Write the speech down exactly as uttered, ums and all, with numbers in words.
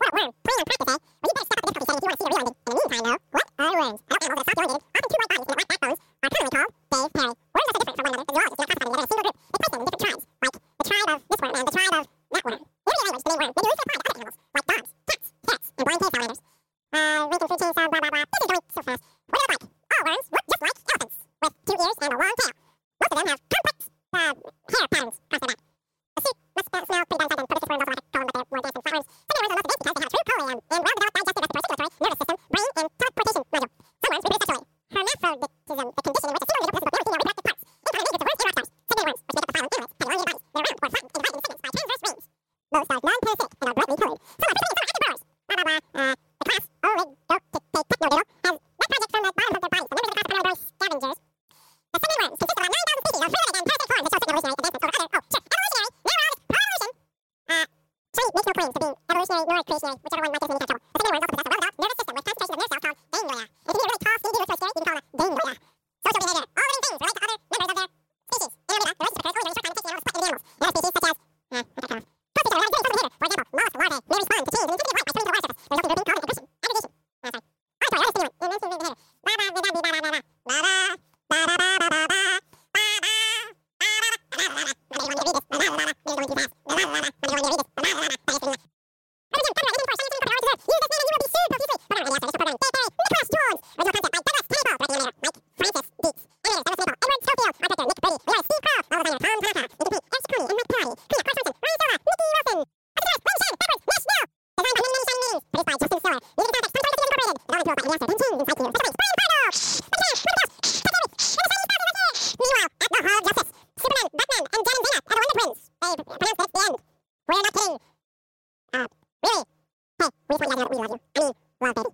worm. Plan on practice, eh? Well, you better step up the difficulty setting if you want to see the real ending. In the meantime, though, what are worms? Adult animals that are soft-jointed, often two white bodies and white backbones, are commonly called Dave Perry. Worms are so different from one another that zoologists do not classify them together in a single group. They place them in different tribes, like the tribe of this worm and the tribe of that worm. In every language, the name worm may be loosely applied to other animals, like dogs, cats, cats, and blind cave salamanders. Uh, Lincoln food chains, uh, blah, blah, blah. This is going so fast. What do they look like? All worms look just like elephants, with two ears and a long tail. Most of them have complex, uh, hair patterns across their back. The soup must uh, smell pretty bad inside them. Proboscis worms also like a column, but they're more dense than flatworms. Some worms are most advanced because they have a true pollium and well-developed digestive, respiratory, nervous system, brain, and teleportation module. Some worms reproduce sexually. Hermaphroditism, the condition in which a single individual possesses both male and female reproductive parts. In common nature, the worms and rock stars. Secondary worms, which make up the phylum Annelids, have elongated bodies. They're round or flattened and divided into segments by transverse veins. Most are non-parasitic and are brightly colored. Some are frequently active burrowers. Blah, blah, blah. Uh, the class Oligotectodactyl has web projects from the bottom of their bodies. The members of the class are primarily scavengers. The secondary worms consist of about nine thousand species of primitive and parasitic forms that show significant evolutionary advancements over other, oh, shit, evolutionary, neurons, pro-evolution. Uh, Cheney makes no claims to being evolutionary nor creationary, whichever one might get us in any trouble. The secondary worms also possess a well-developed nervous system with concentration of nerve cells called ganglia. And if you need a really tall, skinny dude who's really scary, you can call them ganglia. Social behavior. All living things relate to other members of their species. In Amoeba, the relationship occurs only during short time it takes the animal to split into animals. In other species, such as, uh, I can't tell. Close each other have very social behavior. For example, mollusk larvae may respond to change in the intensity of light by swimming to the water surface, resulting in grouping called aggregation. Aggregation. Uh, sorry. Auditory, other stimulant. In mentioning behavior. Blah, blah, blah, blah, blah, blah, blah, blah. Blah, blah, blah, blah, blah, blah, blah, blah. We're not kidding. Uh, really? Hey, we just want you to know that we love you. I mean, love, baby.